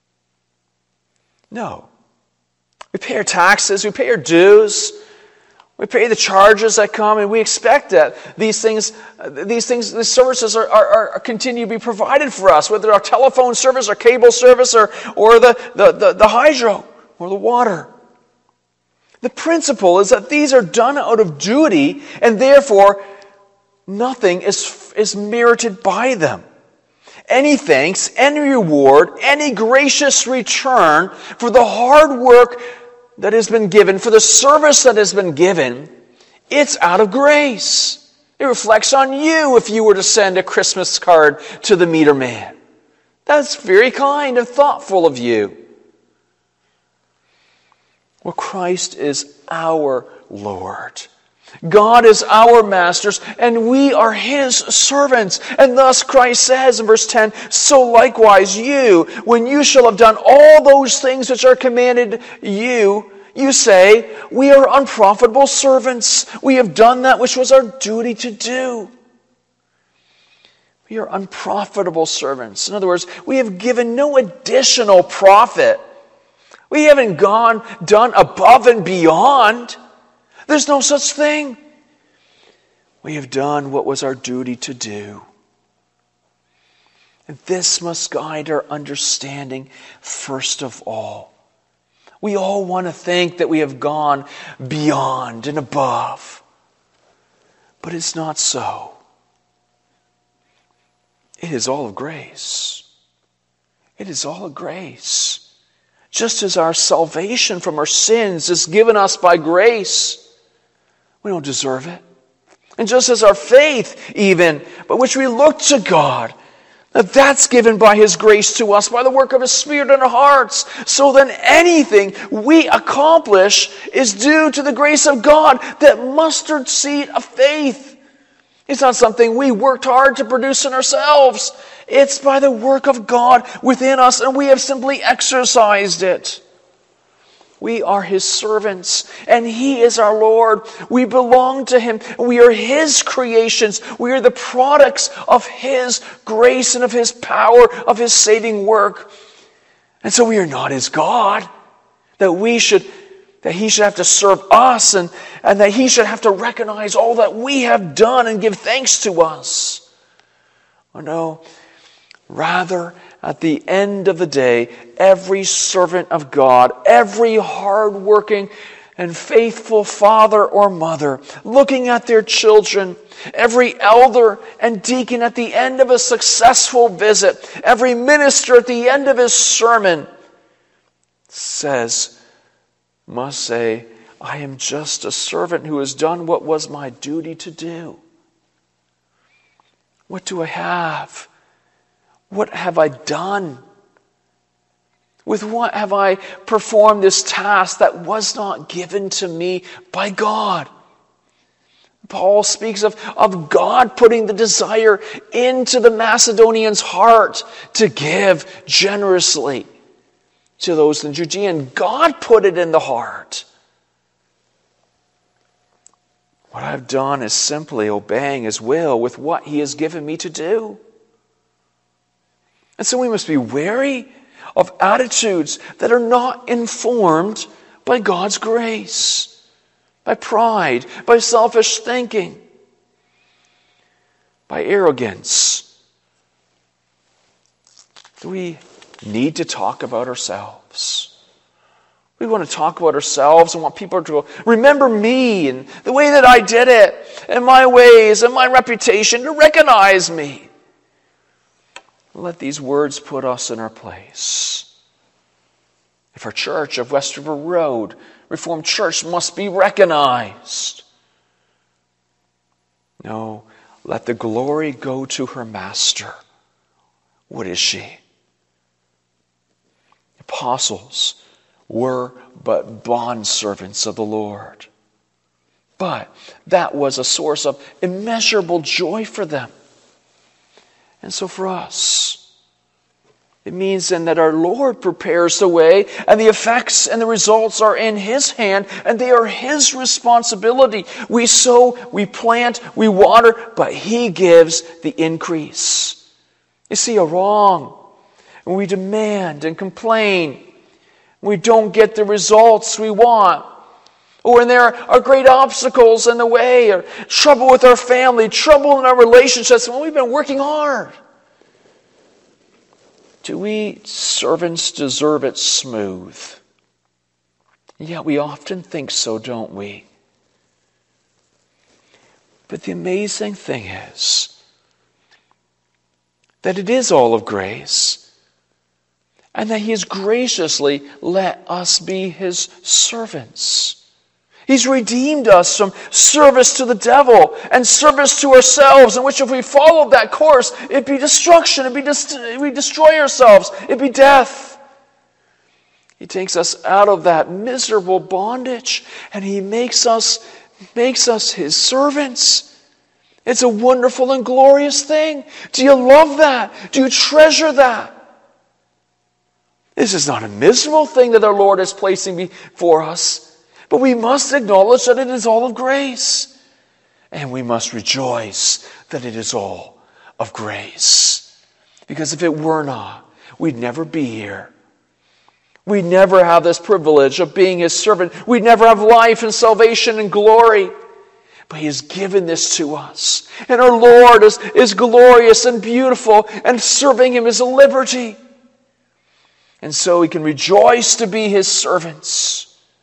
B: No. We pay our taxes, we pay our dues, we pay the charges that come, and we expect that these things, these things, these services are, are, are continue to be provided for us, whether our telephone service or cable service or, or the, the, the, the hydro or the water. The principle is that these are done out of duty, and therefore nothing is, is merited by them. Any thanks, any reward, any gracious return for the hard work that has been given, for the service that has been given, it's out of grace. It reflects on you if you were to send a Christmas card to the meter man. That's very kind and thoughtful of you. Well, Christ is our Lord. God is our masters, and we are His servants. And thus Christ says in verse ten, so likewise you, when you shall have done all those things which are commanded you, you say, we are unprofitable servants. We have done that which was our duty to do. We are unprofitable servants. In other words, we have given no additional profit. We haven't gone, done above and beyond. There's no such thing. We have done what was our duty to do. And this must guide our understanding first of all. We all want to think that we have gone beyond and above. But it's not so. It is all of grace. It is all of grace. Just as our salvation from our sins is given us by grace, we don't deserve it. And just as our faith even, by which we look to God, that that's given by His grace to us, by the work of His Spirit in our hearts. So then anything we accomplish is due to the grace of God, that mustard seed of faith. It's not something we worked hard to produce in ourselves. It's by the work of God within us, and we have simply exercised it. We are His servants, and He is our Lord. We belong to Him. We are His creations. We are the products of His grace and of His power, of His saving work. And so we are not His God, that we should, that He should have to serve us, and, and that He should have to recognize all that we have done and give thanks to us. Oh no, rather, at the end of the day, every servant of God, every hard-working and faithful father or mother, looking at their children, every elder and deacon at the end of a successful visit, every minister at the end of his sermon, says, must say, I am just a servant who has done what was my duty to do. What do I have? What have I done? With what have I performed this task that was not given to me by God? Paul speaks of, of God putting the desire into the Macedonians' heart to give generously to those in Judea. And God put it in the heart. What I've done is simply obeying His will with what He has given me to do. And so we must be wary of attitudes that are not informed by God's grace, by pride, by selfish thinking, by arrogance. Do we need to talk about ourselves? We want to talk about ourselves and want people to remember me and the way that I did it, and my ways and my reputation, to recognize me. Let these words put us in our place. If our church of West River Road, Reformed Church, must be recognized, no, let the glory go to her master. What is she? Apostles were but bondservants of the Lord. But that was a source of immeasurable joy for them. And so for us, it means then that our Lord prepares the way, and the effects and the results are in His hand, and they are His responsibility. We sow, we plant, we water, but He gives the increase. You see a wrong, and we demand and complain. We don't get the results we want. Or when there are great obstacles in the way, or trouble with our family, trouble in our relationships, when we've been working hard. Do we servants deserve it smooth? Yeah, we often think so, don't we? But the amazing thing is that it is all of grace, and that He has graciously let us be His servants. He's redeemed us from service to the devil and service to ourselves, in which if we followed that course, it'd be destruction, it'd be dest- we'd destroy ourselves, it'd be death. He takes us out of that miserable bondage, and He makes us, makes us His servants. It's a wonderful and glorious thing. Do you love that? Do you treasure that? This is not a miserable thing that our Lord is placing before us. But we must acknowledge that it is all of grace. And we must rejoice that it is all of grace. Because if it were not, we'd never be here. We'd never have this privilege of being His servant. We'd never have life and salvation and glory. But He has given this to us. And our Lord is, is glorious and beautiful, and serving Him is a liberty. And so we can rejoice to be His servants.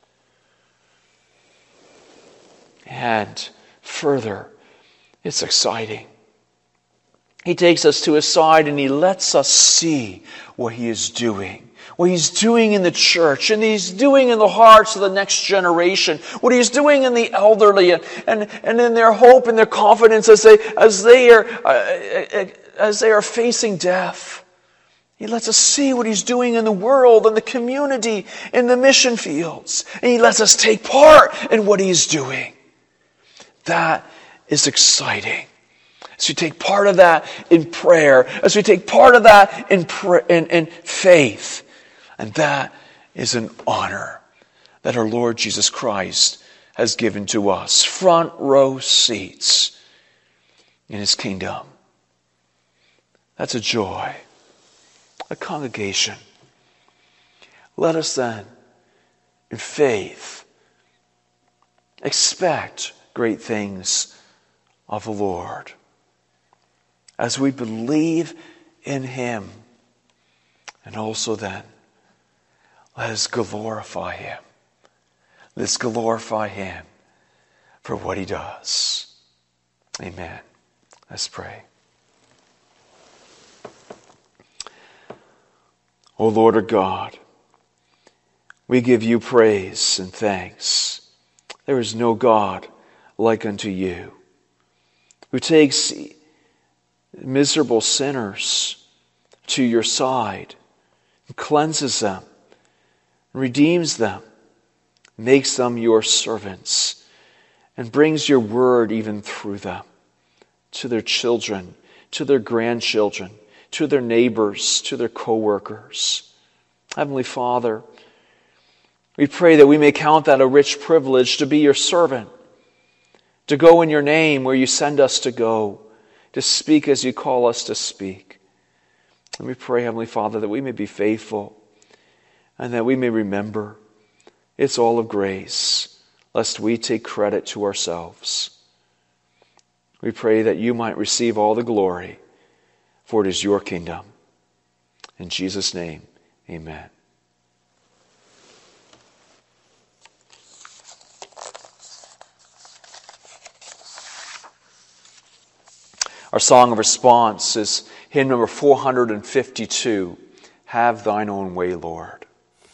B: And further, it's exciting. He takes us to His side and He lets us see what He is doing. What He's doing in the church, and He's doing in the hearts of the next generation. What He's doing in the elderly, and, and, and in their hope and their confidence as they, as they are, uh, as they are facing death. He lets us see what He's doing in the world, in the community, in the mission fields. And He lets us take part in what He's doing. That is exciting. As we take part of that in prayer, as we take part of that in, pra- in, in faith, and that is an honor that our Lord Jesus Christ has given to us. Front row seats in His kingdom. That's a joy. A congregation. Let us then, in faith, expect great things of the Lord. As we believe in Him, and also then, let us glorify Him. Let's glorify Him for what He does. Amen. Let's pray. O Lord our God, We give you praise and thanks. There is no God like unto you, who takes miserable sinners to your side, and cleanses them, and redeems them, makes them your servants, and brings your word even through them to their children, to their grandchildren, to their neighbors, to their co-workers. Heavenly Father, we pray that we may count that a rich privilege to be your servant, to go in your name where you send us to go, to speak as you call us to speak. And we pray, Heavenly Father, that we may be faithful and that we may remember it's all of grace, lest we take credit to ourselves. We pray that you might receive all the glory, for it is your kingdom. In Jesus' name, amen. Our song of response is hymn number four hundred fifty-two, Have Thine Own Way, Lord.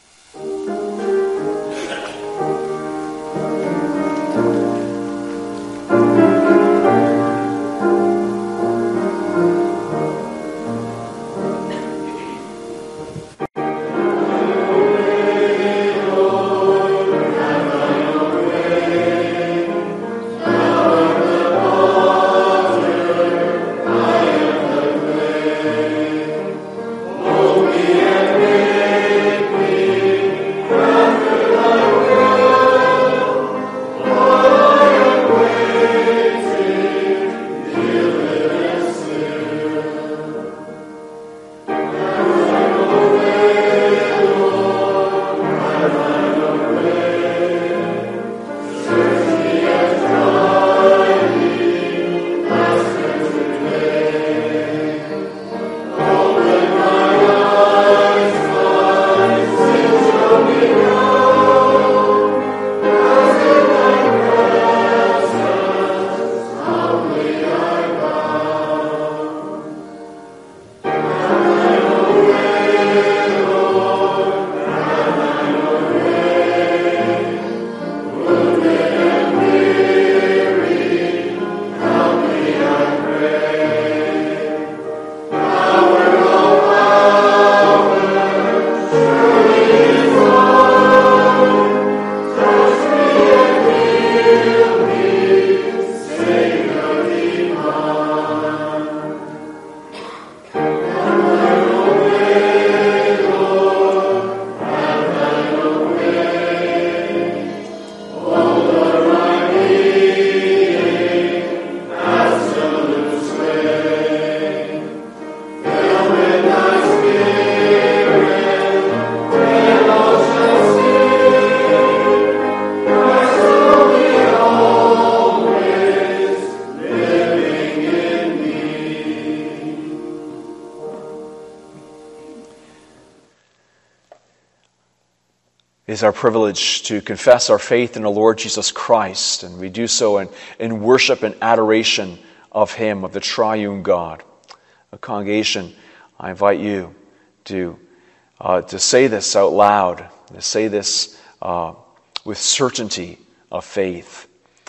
B: It is our privilege to confess our faith in the Lord Jesus Christ, and we do so in, in worship and adoration of Him, of the triune God. A congregation, I invite you to, uh, to say this out loud, to say this uh, with certainty of faith.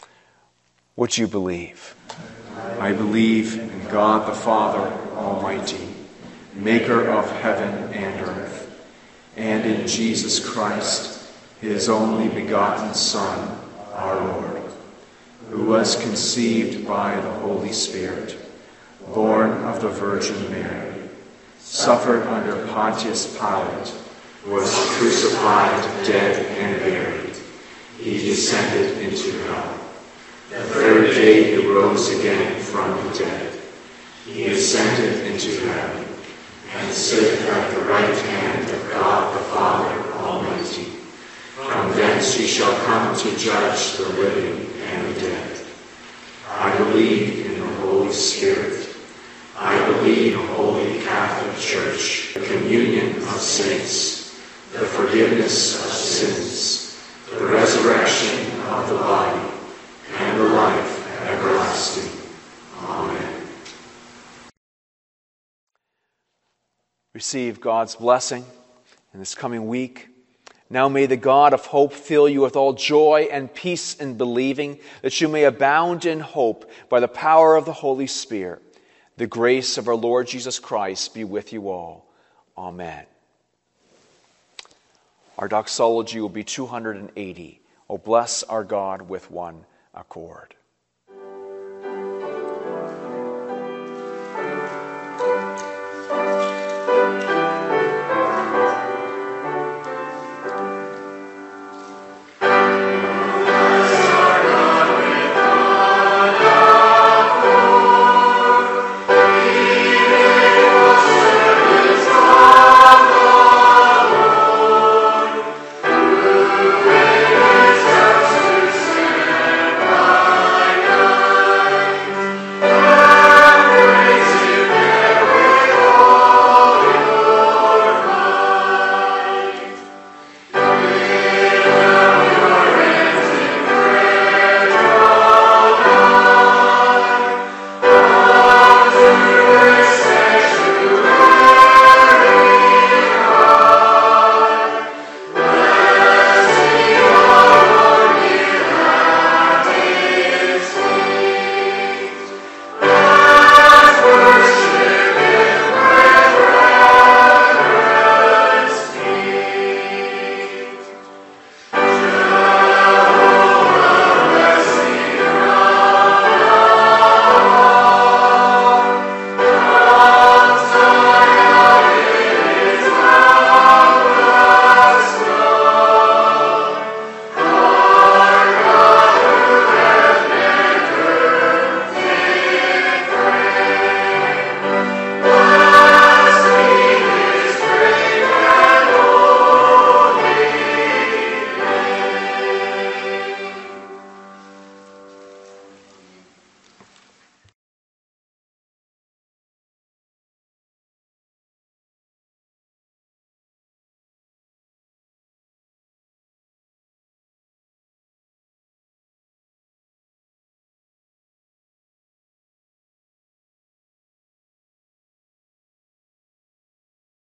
B: What do you believe?
C: I believe in God the Father Almighty, maker of heaven and earth, and in Jesus Christ, His only begotten Son, our Lord, who was conceived by the Holy Spirit, born of the Virgin Mary, suffered under Pontius Pilate, was crucified, dead, and buried. He descended into hell. The third day He rose again from the dead. He ascended into heaven, and sitteth at the right hand of God the Father Almighty. From thence He shall come to judge the living and the dead. I believe in the Holy Spirit. I believe in the Holy Catholic Church, the communion of saints, the forgiveness of sins, the resurrection of the body, and the life everlasting. Amen.
B: Receive God's blessing in this coming week. Now may the God of hope fill you with all joy and peace in believing, that you may abound in hope by the power of the Holy Spirit. The grace of our Lord Jesus Christ be with you all. Amen. Our doxology will be two hundred eighty. O bless our God with one accord.